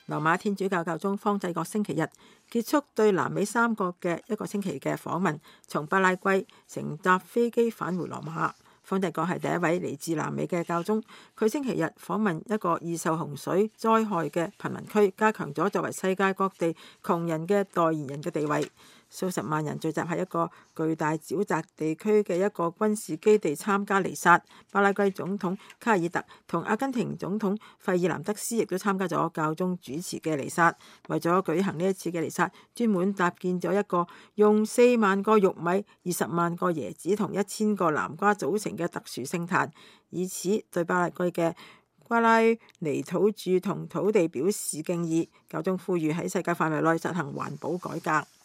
羅馬天主教教宗方濟各星期日結束對南美三國嘅1個星期嘅訪問，從巴拉圭乘搭飛機返回羅馬。方濟各係第一位嚟自南美嘅教宗，佢星期日訪問一個易受洪水災害嘅貧民區，加強咗作為世界各地窮人嘅代言人嘅地位。數十萬人聚集喺一個巨大沼澤地區嘅一個軍事基地參加彌撒。巴拉圭總統卡爾特同阿根廷總統費爾南德斯亦都參加咗教宗主持嘅彌撒。為咗舉行呢一次嘅彌撒，專門搭建咗一個用4萬個玉米、20萬個椰子同1000個南瓜組成嘅特殊聖壇，以此對巴拉圭嘅瓜拉尼土著同土地表示敬意。教宗呼籲喺世界範圍內實行環保改革。